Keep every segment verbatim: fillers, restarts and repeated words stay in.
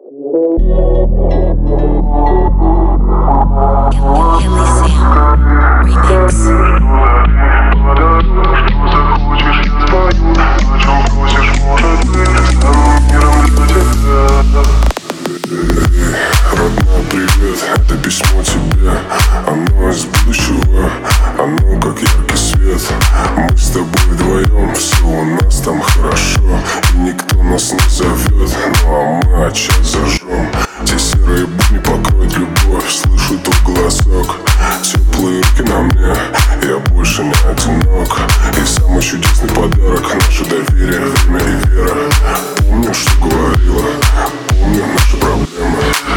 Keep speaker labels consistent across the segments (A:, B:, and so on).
A: Это письмо тебе, оно из будущего, оно как яркий свет. Мы с тобой вдвоем, все у нас там хорошо, и никто нас не зовет, ну а мы очаг зажжем. Те серые будни покроют любовь, слышу твой голосок, теплые руки на мне, я больше не одинок. И самый чудесный подарок — наше доверие, время и вера. Помню, что говорила, помню наши проблемы.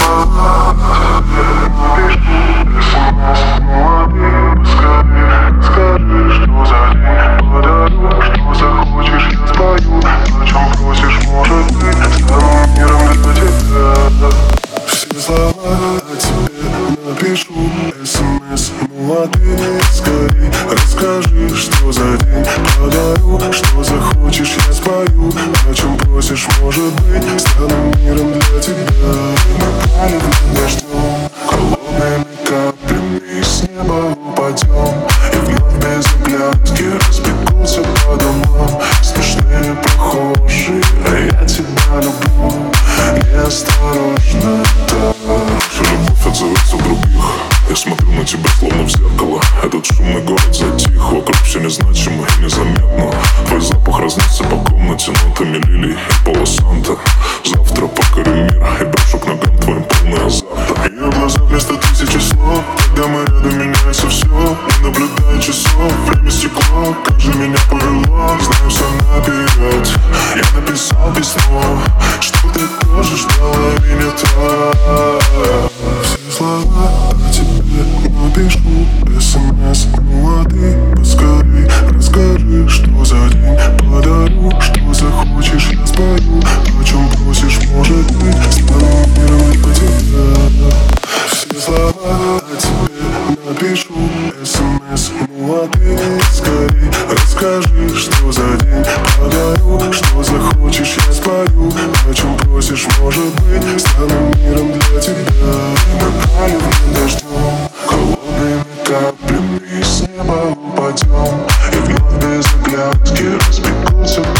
A: Напишу смс, ну а ты скорей расскажи, что за день. Подарю, что захочешь, я спою. О чем просишь, может быть, стану миром для тебя. Мы палим дождем, холодными каплями с неба упадем, и вновь без оглядки разбегутся по домам смешные прохожие, а я тебя люблю неосторожно так. Любовь отзывается в других. Я смотрю на тебя словно в зеркало. Этот шумный город затих, вокруг все незначимо и незаметно. Твой запах разнесся по комнате нотами лилий и полосанта. Завтра покорю мир и брошу к ногам твоим полный азарта. Ее глаза вместо тысячи слов, когда мы рядом, меняется все. Не наблюдая часов, время стекло, как же меня повело. Знаю все наперед, я написал письмо, что ты тоже ждала меня так. Все слова о тебе напишу смс, ну а ты поскорей расскажи, что за день. Подарю, что захочешь, я спою. О чем просишь, может быть, стану миром для тебя. Все слова о тебе напишу смс, ну а ты скорей расскажи, что за день. Подарю, что захочешь, я спою. О чем просишь, может быть, стану миром для тебя. Мы палим дождем, холодными каплями с неба упадем, и вновь без оглядки разбегутся